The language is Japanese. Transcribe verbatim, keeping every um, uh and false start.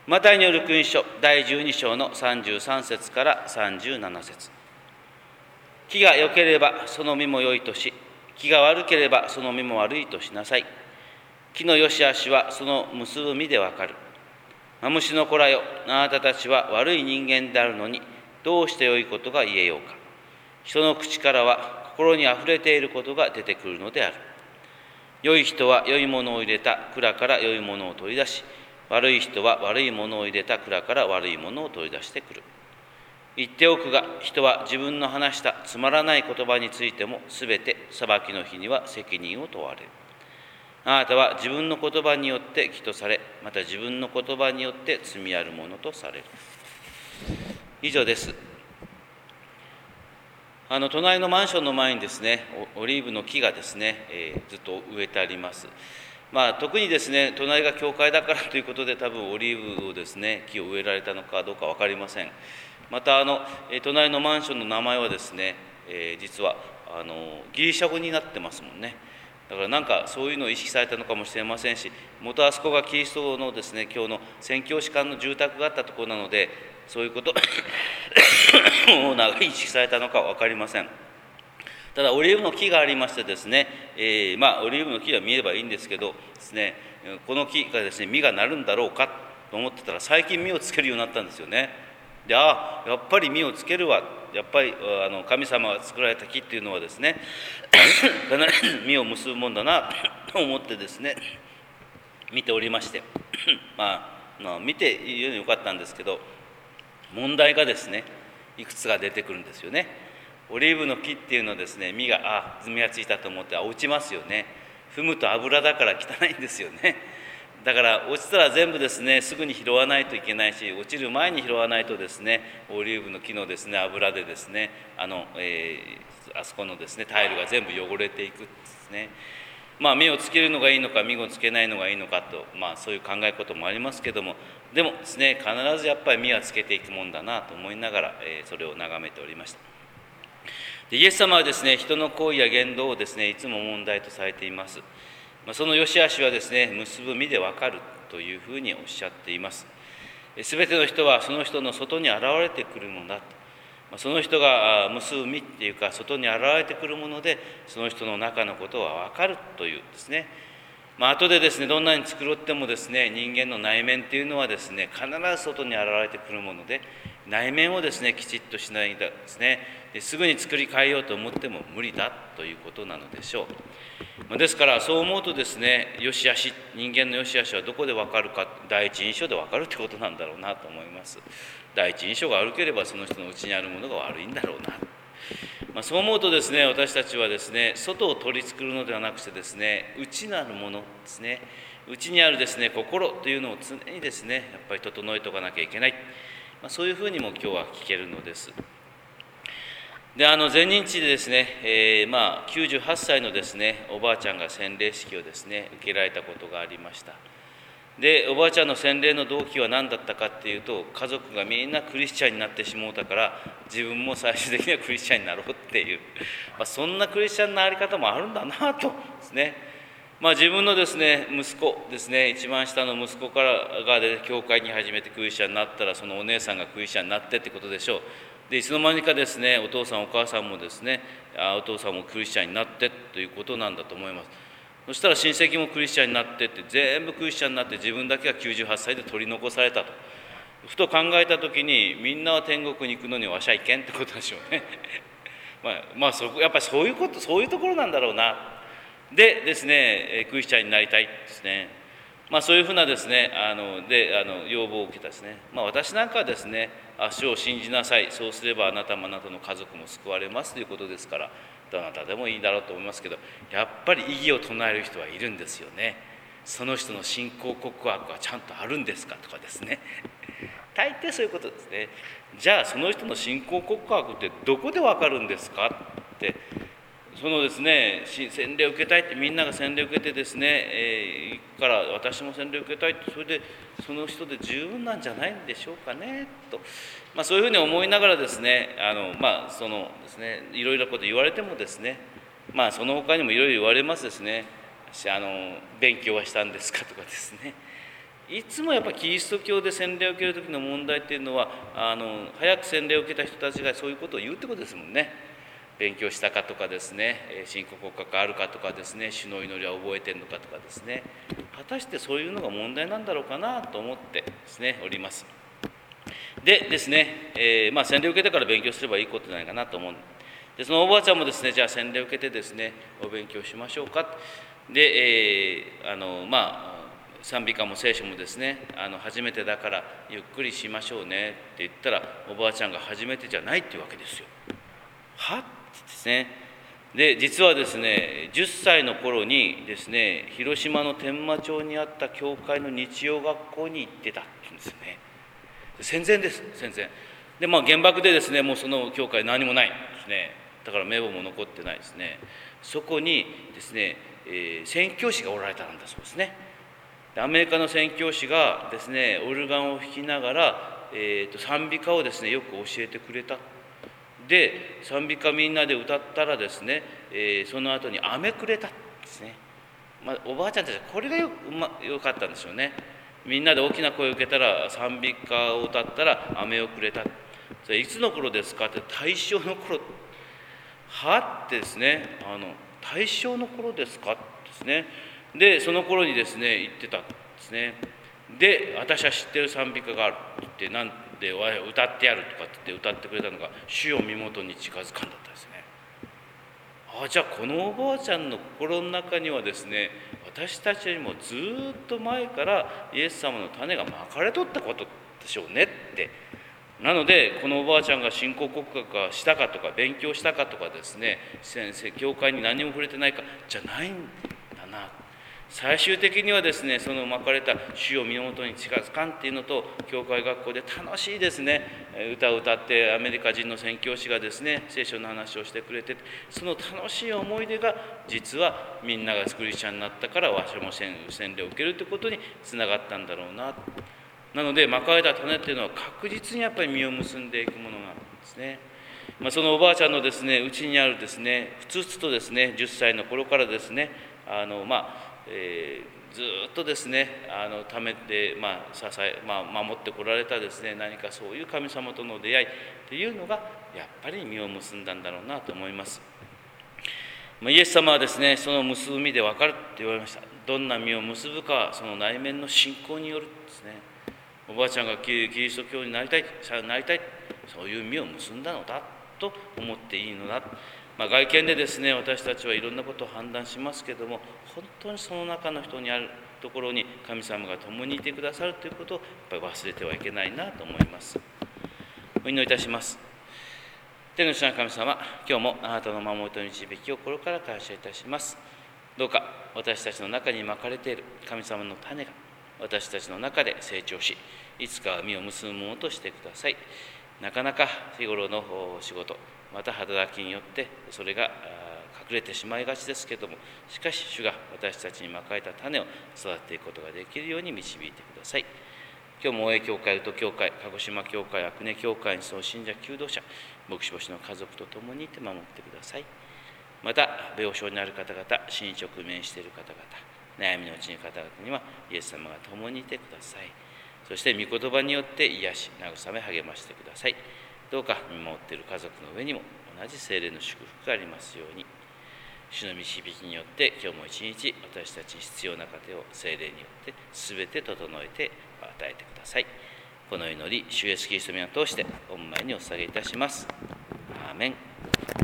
マタイによる福音書だいじゅうに章のさんじゅうさん節からさんじゅうなな節。木が良ければその実も良いとし、木が悪ければその実も悪いとしなさい。木の良し悪しはその結ぶ実でわかる。マムシの子らよ、あなたたちは悪い人間であるのに、どうして良いことが言えようか。人の口からは心にあふれていることが出てくるのである。良い人は良いものを入れた蔵から良いものを取り出し、悪い人は悪いものを入れた蔵から悪いものを取り出してくる。言っておくが、人は自分の話したつまらない言葉についてもすべて裁きの日には責任を問われる。あなたは自分の言葉によって義とされ、また自分の言葉によって罪あるものとされる。以上です。あの隣のマンションの前にですね、オリーブの木がですね、えー、ずっと植えてあります。まあ、特にですね、隣が教会だからということで、多分オリーブをですね、木を植えられたのかどうか分かりません。またあの、隣のマンションの名前はですね、えー、実はあのギリシャ語になってますもんね。だからなんかそういうのを意識されたのかもしれませんし、元あそこがキリストのですね、今日の宣教師館の住宅があったところなので、そういうことを長い意識されたのかは分かりません。ただオリーブの木がありましてですね、えー、まあオリーブの木が見えればいいんですけどですね、この木がですね、実がなるんだろうかと思ってたら、最近実をつけるようになったんですよね。で、ああやっぱり実をつけるわ、やっぱりあの神様が作られた木っていうのはですね必ず実を結ぶもんだなと思ってですね見ておりましてまあ、まあ、見ているのよかったんですけど、問題がですねいくつか出てくるんですよね。オリーブの木っていうのはですね、実があ実がついたと思ってあ落ちますよね。踏むと油だから汚いんですよね。だから落ちたら全部ですねすぐに拾わないといけないし、落ちる前に拾わないとですねオリーブの木のですね油でですねあの、えー、あそこのですねタイルが全部汚れていくんですね。まあ実をつけるのがいいのか実をつけないのがいいのかと、まあそういう考え方もありますけども、でもですね必ずやっぱり実はつけていくもんだなと思いながら、えー、それを眺めておりました。でイエス様はですね人の行為や言動をですねいつも問題とされています。その良し悪しはですね結ぶ実でわかるというふうにおっしゃっています。すべての人はその人の外に現れてくるものだと、その人が結ぶ実っていうか外に現れてくるもので、その人の中のことはわかるというですね。まあ後でですねどんなに繕ってもですね人間の内面っていうのはですね必ず外に現れてくるもので、内面をですねきちっとしないとですねですぐに作り変えようと思っても無理だということなのでしょう。ですからそう思うとですね、良し悪し、人間の良し悪しはどこで分かるか、第一印象で分かるということなんだろうなと思います。第一印象が悪ければその人の内にあるものが悪いんだろうな。まあ、そう思うとですね、私たちはですね、外を取り繕うのではなくてですね、内なるものですね、内にあるですね、心というのを常にですね、やっぱり整えておかなきゃいけない。まあ、そういうふうにも今日は聞けるのです。で、あの前任地でですね、えー、まあきゅうじゅうはっさいのですね、おばあちゃんが洗礼式をですね、受けられたことがありました。で、おばあちゃんの洗礼の動機は何だったかっていうと、家族がみんなクリスチャンになってしもうたから、自分も最終的にはクリスチャンになろうっていう、まあ、そんなクリスチャンのあり方もあるんだなとですね。まあ、自分のですね息子ですね、一番下の息子からがで教会に初めてクリスチャンになったら、そのお姉さんがクリスチャンになってってことでしょう。でいつの間にかですねお父さんお母さんもですねあお父さんもクリスチャンになってということなんだと思います。そしたら親戚もクリスチャンになってって全部クリスチャンになって、自分だけがきゅうじゅうはっさいで取り残されたと。ふと考えた時に、みんなは天国に行くのにわしゃいけんってことでしょうねまあ、まあ、そこやっぱりそういうことそういうところなんだろうな。でですねクリスチャンになりたいですね。まあそういうふうなですねあのであの要望を受けたですね。まあ私なんかはですね、主を信じなさい、そうすればあなたもあなたの家族も救われますということですから、どなたでもいいだろうと思いますけど、やっぱり異議を唱える人はいるんですよね。その人の信仰告白はちゃんとあるんですかとかですね大抵そういうことですね。じゃあその人の信仰告白ってどこでわかるんですかって、そのですね洗礼を受けたいって、みんなが洗礼を受けてですね、えー、行くから私も洗礼を受けたいって、それでその人で十分なんじゃないんでしょうかねと、まあ、そういうふうに思いながらですね、あのまあそのですねいろいろなこと言われてもですね、まあその他にもいろいろ言われますですね。あの勉強はしたんですかとかですね、 いつもやっぱりキリスト教で洗礼を受ける時の問題っていうのは、あの早く洗礼を受けた人たちがそういうことを言うってことですもんね。勉強したかとかですね、信仰国家があるかとかですね、主の祈りは覚えてるのかとかですね、果たしてそういうのが問題なんだろうかなと思ってですねおります。でですね、えー、まあ洗礼を受けてから勉強すればいいことじゃないかなと思う。でそのおばあちゃんもですね、じゃあ洗礼を受けてですねお勉強しましょうか。で、えー、あのまあ賛美歌も聖書もですね、あの初めてだからゆっくりしましょうねって言ったら、おばあちゃんが初めてじゃないっていうわけですよ。はってですね。で実はですね、じゅっさいの頃にですね、広島の天満町にあった教会の日曜学校に行ってたって言うんですよね。戦前です、戦前で、まあ原爆でですね、もうその教会何もないんですね。だから名簿も残ってないですね。そこにですね、えー、宣教師がおられたんだそうですね。アメリカの宣教師がですね、オルガンを弾きながら、えー、と賛美歌をですねよく教えてくれた。で賛美歌みんなで歌ったらですね、えー、その後に飴くれたんですね。まあ、おばあちゃんたちはこれがよ、ま、よかったんでしょうね。みんなで大きな声を受けたら、賛美歌を歌ったら飴をくれた。それいつの頃ですかって、大正の頃。はってですね、あの大正の頃ですかですね。でその頃にですね言ってたんですね。で私は知ってる賛美歌があるって言って、なんで歌ってやるとかって言って歌ってくれたのが、主を身元に近づかんだったですね。ああ、じゃあこのおばあちゃんの心の中にはですね、私たちよりもずっと前からイエス様の種がまかれとったことでしょうねって。なのでこのおばあちゃんが信仰告白がしたかとか勉強したかとかですね、先生教会に何も触れてないかじゃないんだな。最終的にはですね、そのまかれた主を身元に近づかんっていうのと、教会学校で楽しいですね歌を歌って、アメリカ人の宣教師がですね聖書の話をしてくれて、その楽しい思い出が実はみんながクリスチャンになったからわしも洗礼を受けるということにつながったんだろうな。なのでまかれた種っていうのは確実にやっぱり実を結んでいくものなんですね。まあ、そのおばあちゃんのですねうちにあるですね、ふつふつとですねじゅっさいの頃からですね、あのまあえー、ずっとですねあのためて、まあ支えまあ、守ってこられたですね、何かそういう神様との出会いというのがやっぱり実を結んだんだろうなと思います。まあ、イエス様はですね、その結ぶ実で分かるって言われました。どんな実を結ぶかはその内面の信仰によるですね。おばあちゃんがキリスト教になりたい、なりたい、そういう実を結んだのだと思っていいのだ。まあ、外見でですね、私たちはいろんなことを判断しますけれども、本当にその中の人にあるところに神様が共にいてくださるということをやっぱり忘れてはいけないなと思います。お祈りいたします。天の主な神様、今日もあなたの守りと導きを心から感謝いたします。どうか私たちの中にまかれている神様の種が私たちの中で成長し、いつかは実を結ぶものとしてください。なかなか日頃の仕事、また働きによってそれが隠れてしまいがちですけれども、しかし主が私たちにまかれた種を育てていくことができるように導いてください。今日も大江教会、宇都教会、鹿児島教会、阿久根教会にその信者求道者、牧師牧師の家族と共にいて守ってください。また病床にある方々、死に直面している方々、悩みのうちに方々にはイエス様が共にいてください。そして御言葉によって癒し、慰め、励ましてください。どうか見守っている家族の上にも同じ聖霊の祝福がありますように。主の導きによって今日も一日私たちに必要な糧を聖霊によって全て整えて与えてください。この祈り、主イエスキリストの皆を通して御前にお捧げいたします。アーメン。